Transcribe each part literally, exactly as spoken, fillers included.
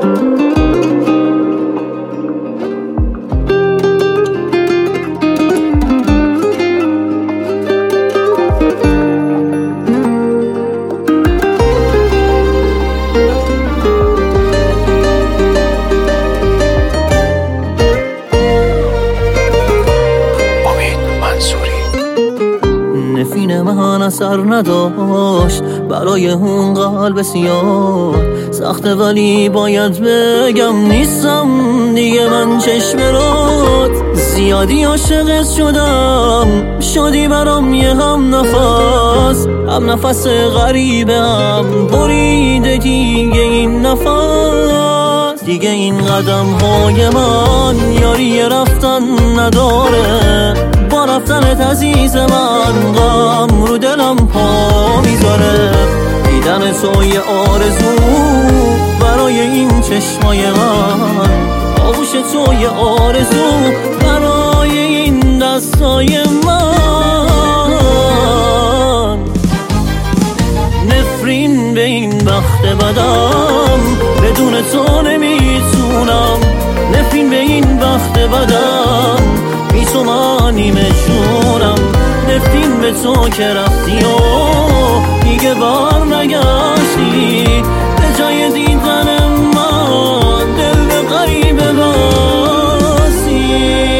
نفرین من اثر نداشت برای اون قلب سیاه سخته، ولی باید بگم نیستم دیگه من چشم رات. زیادی عاشقت شدم، شدی برام یه هم نفس، هم نفس غریبه هم بریده دیگه این نفس. دیگه این قدم های من یاری رفتن نداره، با رفتنت عزیز من غم رو دلم پا میذاره. دیدن تو یه آرزو برای این چشمای من، آغوش تو یه آرزو برای این دستای من. نفرین به این بخت بدم، بدون تو نمیتونم. نفرین به این بخت بدم، بی تو من نیمه جونم. نفرین به تو که رفتی و دیگه بار نگشتی، به جای دیدن من دل به غریبه بستی.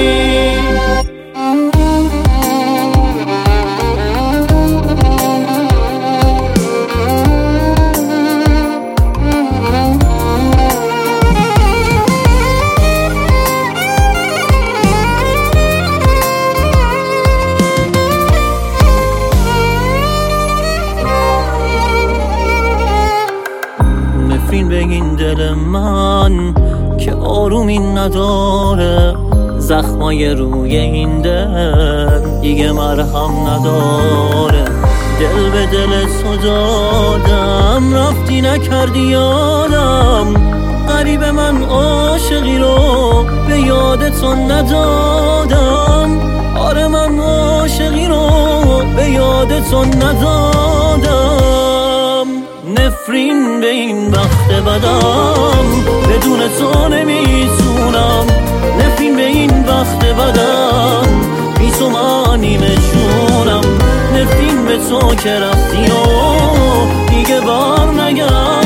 نفرین بگین دل من که آرومی نداره، زخمای روی این دل دیگه مرهم نداره. دل به دل تو دادم، رفتی نکردی یادم. غریب من عاشقی رو به یاد تو ندادم. آره من عاشقی رو به یاد تو ندادم. نفرین به این بخت بدم، بدون تو نمیتونم. نفرین به این بخت بدم، بی تو من نیمه جونم. نفرین به تو که رفتی و دیگه بار نگشتی،